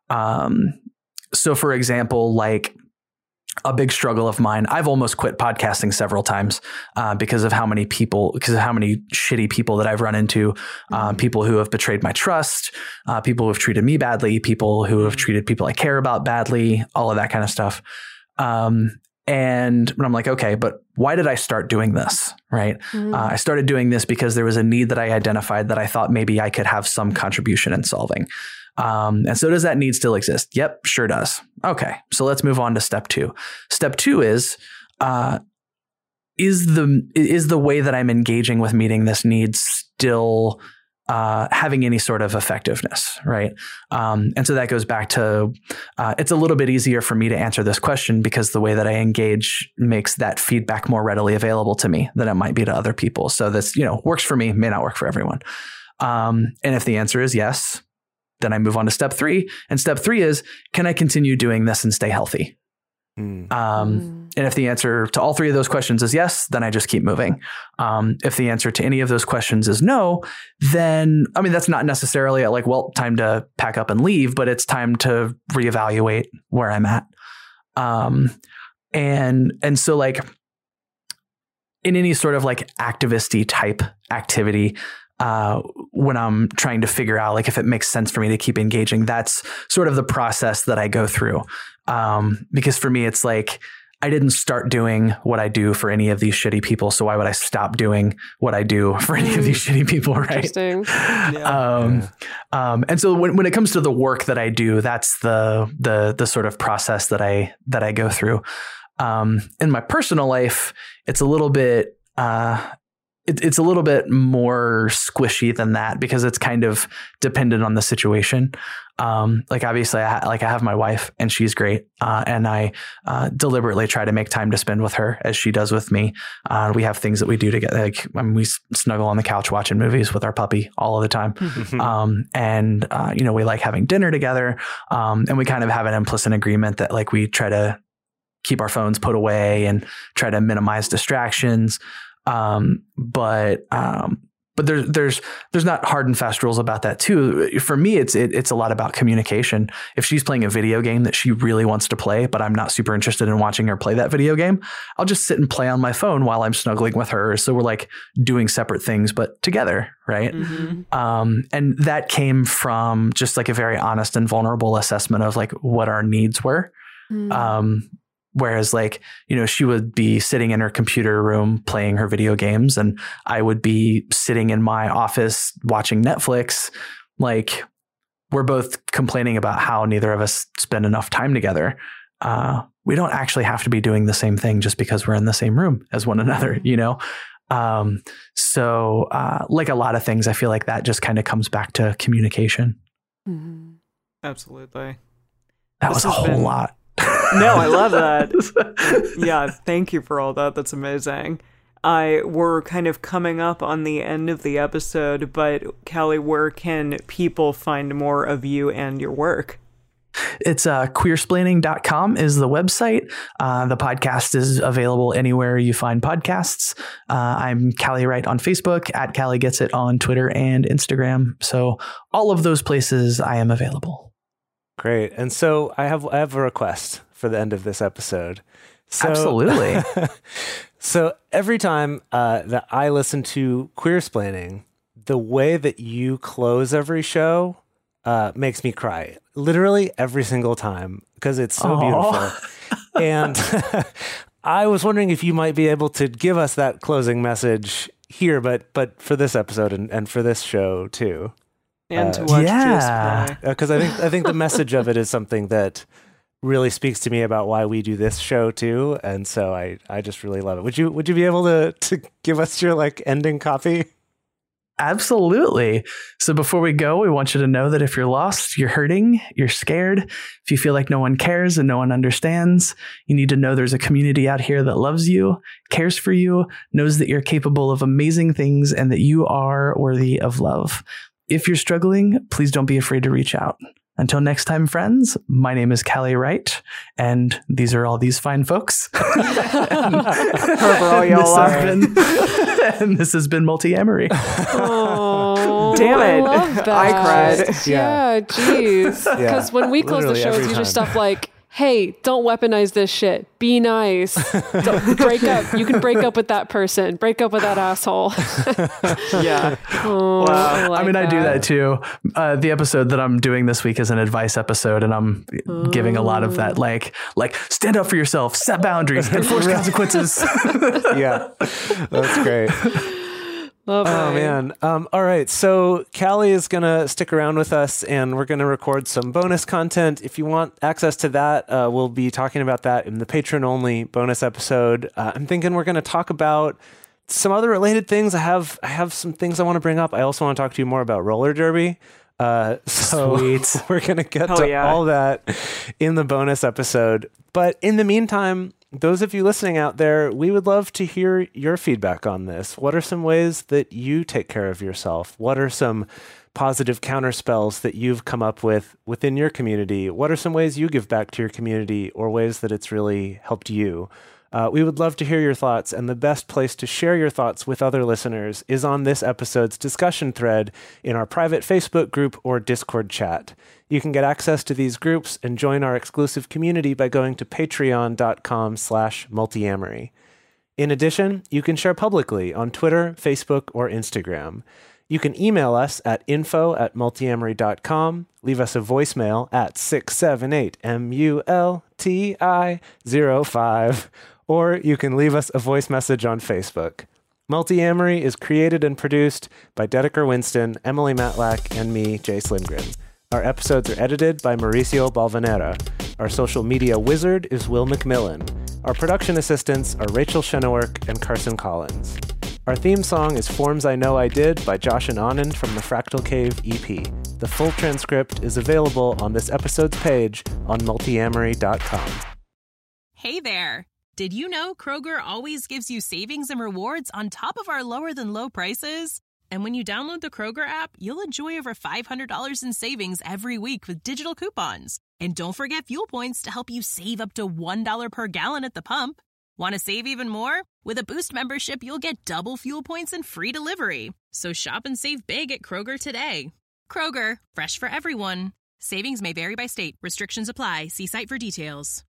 So for example, like, a big struggle of mine, I've almost quit podcasting several times because of how many shitty people that I've run into, people who have betrayed my trust, people who have treated me badly, people who have treated people I care about badly, all of that kind of stuff. And I'm like, okay, but why did I start doing this? Right. I started doing this because there was a need that I identified that I thought maybe I could have some contribution in solving. And so does that need still exist? Yep, sure does. Okay. So let's move on to step 2. Step 2 is the way that I'm engaging with meeting this need still having any sort of effectiveness, right? And so that goes back to, it's a little bit easier for me to answer this question because the way that I engage makes that feedback more readily available to me than it might be to other people. So this, works for me, may not work for everyone. And if the answer is yes, then I move on to step 3. And step 3 is, can I continue doing this and stay healthy? And if the answer to all 3 of those questions is yes, then I just keep moving. If the answer to any of those questions is no, then, that's not necessarily time to pack up and leave, but it's time to reevaluate where I'm at. And so in any sort of activist-y type activity, when I'm trying to figure out if it makes sense for me to keep engaging, that's sort of the process that I go through. Because for me, it's I didn't start doing what I do for any of these shitty people. So why would I stop doing what I do for any of these shitty people? Right. Interesting. And so when it comes to the work that I do, that's the sort of process that I go through. In my personal life, it's a little bit, it's a little bit more squishy than that because it's kind of dependent on the situation. Obviously I have my wife and she's great. And I deliberately try to make time to spend with her as she does with me. We have things that we do together. We snuggle on the couch watching movies with our puppy all of the time. We like having dinner together. And we kind of have an implicit agreement that we try to keep our phones put away and try to minimize distractions. But there's not hard and fast rules about that too. For me, it's a lot about communication. If she's playing a video game that she really wants to play, but I'm not super interested in watching her play that video game, I'll just sit and play on my phone while I'm snuggling with her. So we're doing separate things, but together. Right. And that came from just a very honest and vulnerable assessment of what our needs were. Whereas she would be sitting in her computer room playing her video games and I would be sitting in my office watching Netflix. We're both complaining about how neither of us spend enough time together. We don't actually have to be doing the same thing just because we're in the same room as one another, So a lot of things, I feel that just kind of comes back to communication. Absolutely. That was a whole lot. No, I love that. Yeah, thank you for all that. That's amazing. We're kind of coming up on the end of the episode, but Callie, where can people find more of you and your work? It's queersplaining.com is the website. The podcast is available anywhere you find podcasts. I'm Callie Wright on Facebook, at Callie Gets It on Twitter and Instagram. So all of those places I am available. Great. And so I have a request for the end of this episode. Absolutely. So every time that I listen to Queersplaining, the way that you close every show makes me cry. Literally every single time because it's so beautiful. And I was wondering if you might be able to give us that closing message here, but for this episode and for this show too. And to watch Just Cry. Because I think the message of it is something that really speaks to me about why we do this show too, and so I just really love it. Would you be able to give us your ending copy? Absolutely. So before we go, we want you to know that if you're lost, you're hurting, you're scared, if you feel like no one cares and no one understands, you need to know there's a community out here that loves you, cares for you, knows that you're capable of amazing things, and that you are worthy of love. If you're struggling, please don't be afraid to reach out. Until next time, friends, my name is Callie Wright, and these are all these fine folks. However all y'all are. And this has been Multi-Amory. Oh, damn it. I love that. I cried. Yeah, geez. Because when we close the Literally show, it's every usually time. stuff like, hey, don't weaponize this shit. Be nice. Break up. You can break up with that person. Break up with that asshole. Yeah. Oh, Wow. I mean, I do that too. The episode that I'm doing this week is an advice episode, and I'm giving a lot of that, like stand up for yourself, set boundaries, enforce consequences. Yeah, that's great. Oh, man. All right. So Callie is going to stick around with us and we're going to record some bonus content. If you want access to that, we'll be talking about that in the patron only bonus episode. I'm thinking we're going to talk about some other related things. I have some things I want to bring up. I also want to talk to you more about roller derby. Sweet. We're going to get to all that in the bonus episode. But in the meantime, those of you listening out there, we would love to hear your feedback on this. What are some ways that you take care of yourself? What are some positive counterspells that you've come up with within your community? What are some ways you give back to your community or ways that it's really helped you? We would love to hear your thoughts, and the best place to share your thoughts with other listeners is on this episode's discussion thread in our private Facebook group or Discord chat. You can get access to these groups and join our exclusive community by going to patreon.com/multiamory. In addition, you can share publicly on Twitter, Facebook, or Instagram. You can email us at info@multiamory.com, leave us a voicemail at 678-MULTI-05, or you can leave us a voice message on Facebook. Multiamory is created and produced by Dedeker Winston, Emily Matlack, and me, Jace Lindgren. Our episodes are edited by Mauricio Balvanera. Our social media wizard is Will McMillan. Our production assistants are Rachel Shenowork and Carson Collins. Our theme song is Forms I Know I Did by Josh and Anand from the Fractal Cave EP. The full transcript is available on this episode's page on multiamory.com. Hey there! Did you know Kroger always gives you savings and rewards on top of our lower-than-low prices? And when you download the Kroger app, you'll enjoy over $500 in savings every week with digital coupons. And don't forget fuel points to help you save up to $1 per gallon at the pump. Want to save even more? With a Boost membership, you'll get double fuel points and free delivery. So shop and save big at Kroger today. Kroger, fresh for everyone. Savings may vary by state. Restrictions apply. See site for details.